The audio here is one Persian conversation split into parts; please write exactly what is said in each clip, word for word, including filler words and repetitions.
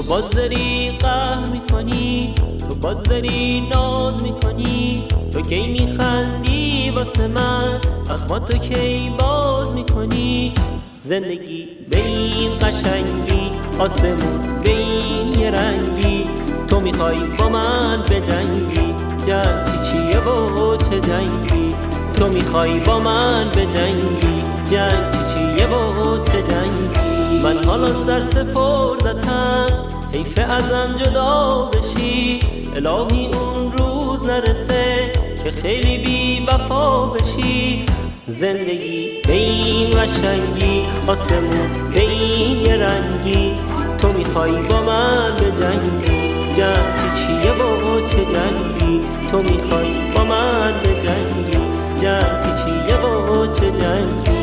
باز داری قهر میکنی، تو باز داری ناز میکنی، تو کی میخندی واسه من، اخما تو کی باز میکنی. زندگی به این قشنگی، آسمون به این یه رنگی، تو میخوای با من بجنگی، جنگ چی چیه و چه جنگی، تو میخوای با من بجنگی، جنگ چی چیه و چه جنگی. من حالا سر سپردتم، حیف ازم جدا بشی، الهی اون روز نرسه که خیلی بی وفا بشی. زندگی به این قشنگی، آسمون به این یه رنگی، تو میخوای با من بجنگی، جنگ چی چیه و چه جنگی، تو میخوای با من بجنگی، جنگ چی چیه و چه جنگی.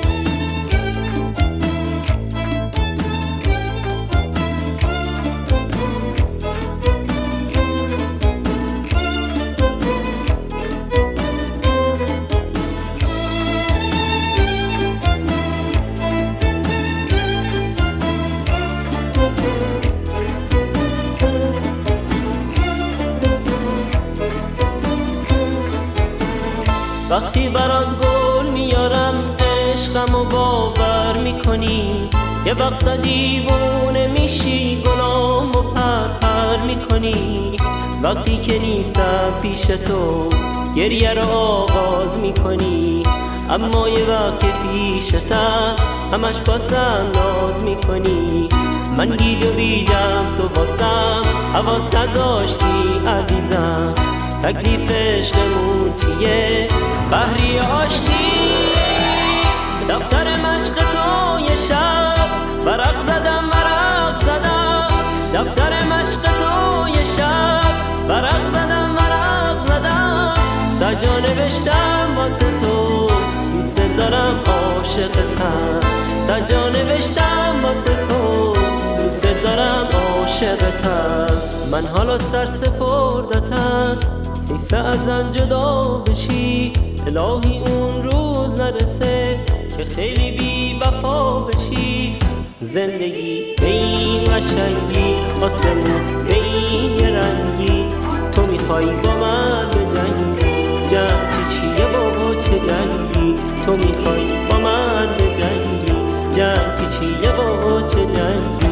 وقتی برات گل میارم عشقمو باور میکنی، یه وقتا دیوونه میشی گلامو پر پر میکنی. وقتی که نیستم پیش تو گریه رو آغاز میکنی، اما یه وقت که پیشتم همش باسم ناز میکنی. من گیج و بیجم تو واسم حواس نذاشتی عزیزم، تکلیف عشقمون چیه قهری آشتی. دفتر مشق تو یه شب ورق زدم ورق زدم، دفتر مشق تو یه شب ورق زدم ورق زدم. سجا نوشتم واسه تو دوست دارم عاشقتم، سجا نوشتم واسه تو دوست دارم عاشقتم. من حالا سر سپردتم، حیف ازم جدا بشی، الهی اون روز نرسه که خیلی بی وفا بشی. زندگی به این قشنگی، آسمون به این یه رنگی، تو میخوای با من بجنگی، جنگ چی چیه و چه جنگی، تو میخوای با من بجنگی، جنگ چی چیه و چه جنگی.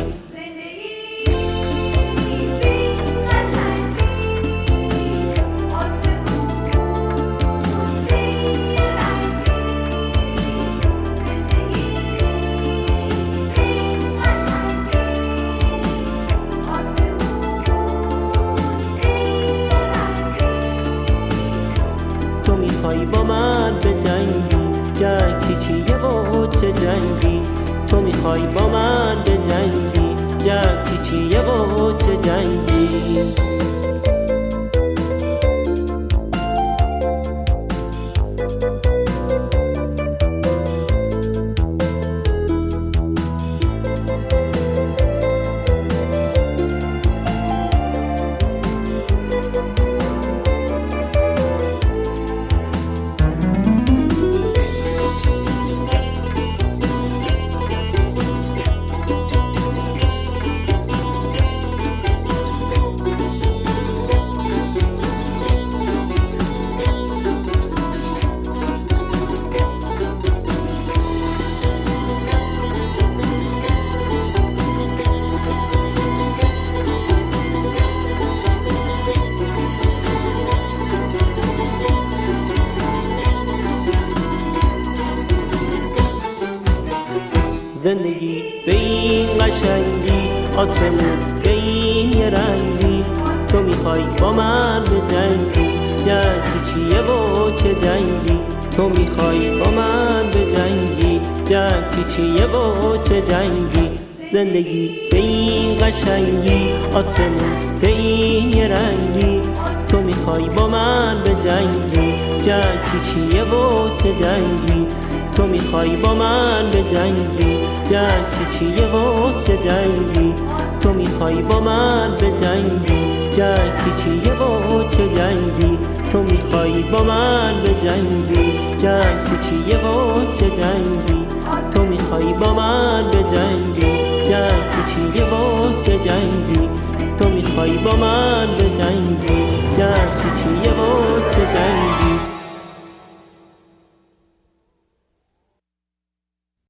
میخوای با من بجنگی، جنگ چی چیه و چه جنگی، تو میخوای با من بجنگی، جنگ چی چیه و چه جنگی. زندگی به این قشنگی، آسمون به این یه رنگی، تو میخوای با من بجنگی، جنگ چی چیه و چه جنگی، تو میخوای با من بجنگی، جنگ چی چیه و چه جنگی. زندگی به این قشنگی، آسمون به این یه رنگی، تو میخوای با من بجنگی، جنگ چی چیه و چه جنگی، تو میخوای با من بجنگی، جنگ چی چیه و چه جنگی، تو میخوای با من بجنگی، جنگ چی چیه و چه جنگی، تو میخوای با من بجنگی، جنگ چی چیه و چه جنگی، تو میخوای با من بجنگی، جنگ چی چیه و چه جنگی. رنگی، تو میخوای با من به جنگی.